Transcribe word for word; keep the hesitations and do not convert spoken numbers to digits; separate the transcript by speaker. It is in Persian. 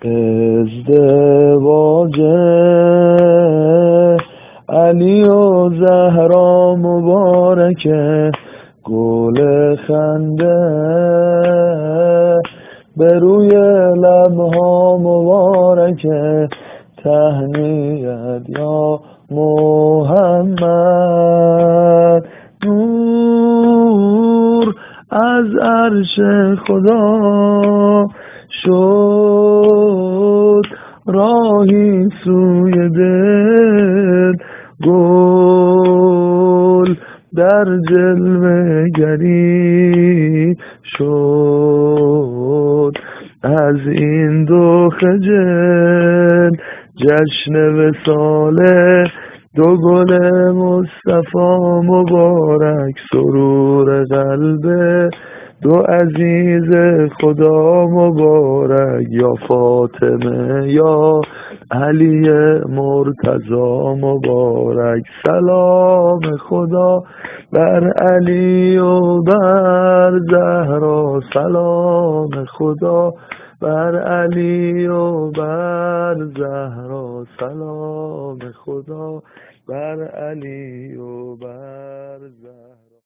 Speaker 1: ازدواج علی و زهرا مبارکه، گل خنده به روی لبها مبارکه، تهنیت یا محمد. نور از عرش خدا شد راهی سوی دل، گل در جلوه گری شد از این دو خجل. جشن وصاله دو گل مصطفی مبارک، سرور قلب دو عزیز خدا مبارک. یا فاطمه یا علی مرتضی مبارک، سلام خدا بر علی و بر زهرا، سلام خدا بر علی و بر زهرا، سلام خدا بر علی و بر زهرا.